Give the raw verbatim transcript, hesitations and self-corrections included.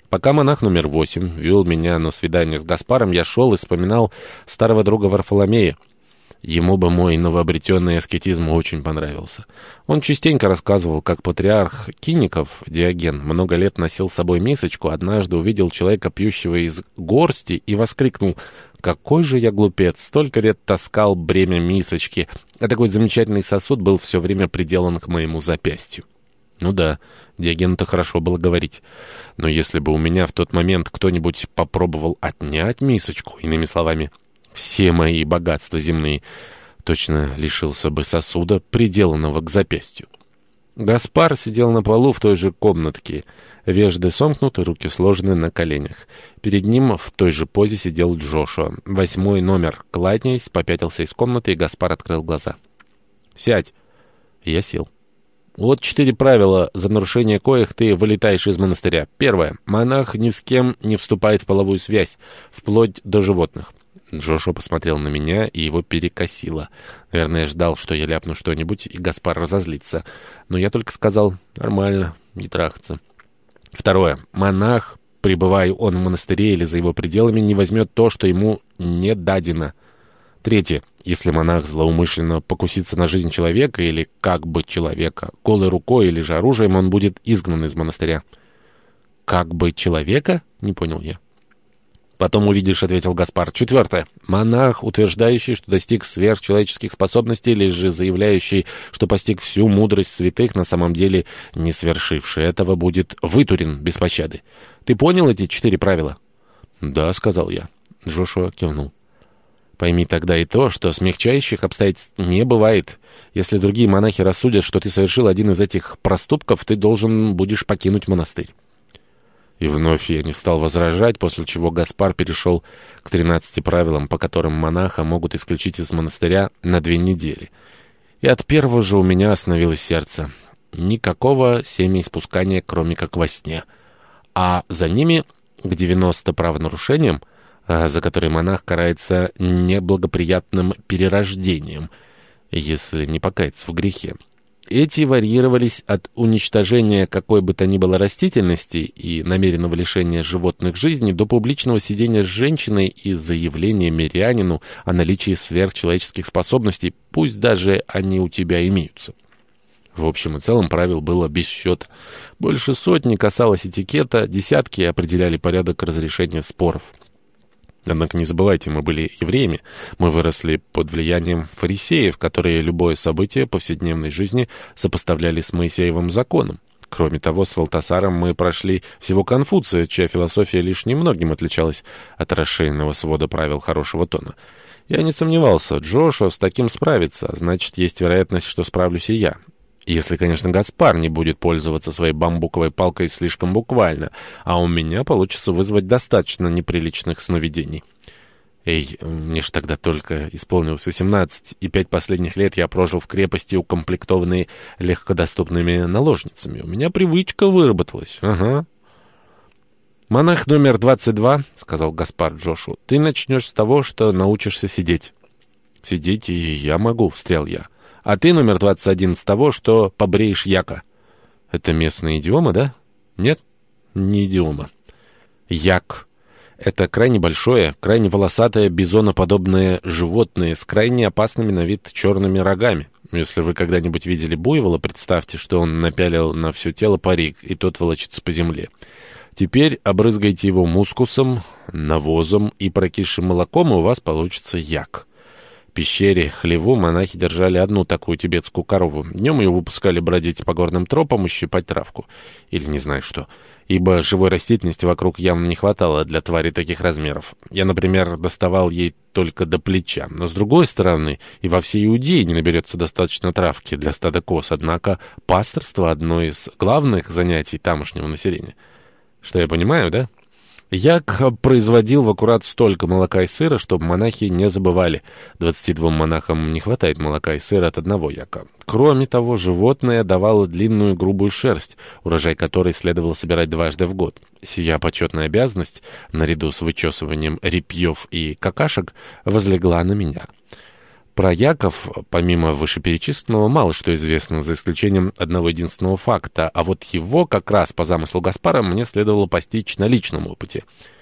Пока монах номер восемь вел меня на свидание с Гаспаром, я шел и вспоминал старого друга Варфоломея. Ему бы мой новообретенный аскетизм очень понравился. Он частенько рассказывал, как патриарх Киников, Диоген, много лет носил с собой мисочку, однажды увидел человека, пьющего из горсти, и воскликнул: «Какой же я глупец! Столько лет таскал бремя мисочки, а такой замечательный сосуд был все время приделан к моему запястью». Ну да, Диогену-то хорошо было говорить. Но если бы у меня в тот момент кто-нибудь попробовал отнять мисочку, иными словами, все мои богатства земные, точно лишился бы сосуда, приделанного к запястью. Гаспар сидел на полу в той же комнатке, вежды сомкнуты, руки сложены на коленях. Перед ним в той же позе сидел Джошуа. Восьмой номер, кланяясь, попятился из комнаты, и Гаспар открыл глаза. «Сядь». Я сел. «Вот четыре правила, за нарушение коих ты вылетаешь из монастыря. Первое. Монах ни с кем не вступает в половую связь, вплоть до животных». Джошуа посмотрел на меня, и его перекосило. Наверное, ждал, что я ляпну что-нибудь, и Гаспар разозлится. Но я только сказал: «Нормально, не трахаться». Второе. Монах, пребывая он в монастыре или за его пределами, не возьмет то, что ему не дадено. Третье. Если монах злоумышленно покусится на жизнь человека или как бы человека, голой рукой или же оружием, он будет изгнан из монастыря. «Как бы человека?» — не понял я. «Потом увидишь», — ответил Гаспар. Четвертое. Монах, утверждающий, что достиг сверхчеловеческих способностей, или же заявляющий, что постиг всю мудрость святых, на самом деле не свершивший этого, будет вытурен без пощады. Ты понял эти четыре правила? «Да», — сказал я. Джошуа кивнул. «Пойми тогда и то, что смягчающих обстоятельств не бывает. Если другие монахи рассудят, что ты совершил один из этих проступков, ты должен будешь покинуть монастырь». И вновь я не стал возражать, после чего Гаспар перешел к тринадцати правилам, по которым монаха могут исключить из монастыря на две недели. И от первого же у меня остановилось сердце. Никакого семяиспускания, кроме как во сне. А за ними к девяноста правонарушениям, за которые монах карается неблагоприятным перерождением, если не покаяться в грехе. Эти варьировались от уничтожения какой бы то ни было растительности и намеренного лишения животных жизни до публичного сидения с женщиной и заявления мирянину о наличии сверхчеловеческих способностей, пусть даже они у тебя имеются. В общем и целом правил было без счета. Больше сотни касалось этикета, десятки определяли порядок разрешения споров. Однако не забывайте, мы были евреями, мы выросли под влиянием фарисеев, которые любое событие повседневной жизни сопоставляли с Моисеевым законом. Кроме того, с Валтасаром мы прошли всего Конфуция, чья философия лишь немногим отличалась от расширенного свода правил хорошего тона. Я не сомневался, Джошуа с таким справится, а значит, есть вероятность, что справлюсь и я. Если, конечно, Гаспар не будет пользоваться своей бамбуковой палкой слишком буквально, а у меня получится вызвать достаточно неприличных сновидений. Эй, мне ж тогда только исполнилось восемнадцать, и пять последних лет я прожил в крепости, укомплектованной легкодоступными наложницами. У меня привычка выработалась. Ага. «Монах номер двадцать два, — сказал Гаспар Джошу, — ты начнешь с того, что научишься сидеть». «Сидеть и я могу, — встрял я. А ты, номер двадцать один, с того, что побреешь яка». «Это местная идиома, да?» «Нет, не идиома. Як — это крайне большое, крайне волосатое, бизоноподобное животное с крайне опасными на вид черными рогами. Если вы когда-нибудь видели буйвола, представьте, что он напялил на все тело парик, и тот волочится по земле. Теперь обрызгайте его мускусом, навозом и прокисшим молоком, и у вас получится як». В пещере Хлеву монахи держали одну такую тибетскую корову. Днем ее выпускали бродить по горным тропам и щипать травку. Или не знаю что. Ибо живой растительности вокруг явно не хватало для твари таких размеров. Я, например, доставал ей только до плеча. Но с другой стороны, и во всей Иудее не наберется достаточно травки для стада коз. Однако пасторство — одно из главных занятий тамошнего населения. Что я понимаю, да? Як производил в аккурат столько молока и сыра, чтобы монахи не забывали. Двадцати двум монахам не хватает молока и сыра от одного яка. Кроме того, животное давало длинную грубую шерсть, урожай которой следовало собирать дважды в год. Сия почетная обязанность, наряду с вычесыванием репьев и какашек, возлегла на меня. Про Яков, помимо вышеперечисленного, мало что известно, за исключением одного единственного факта, а вот его как раз по замыслу Гаспара мне следовало постичь на личном опыте.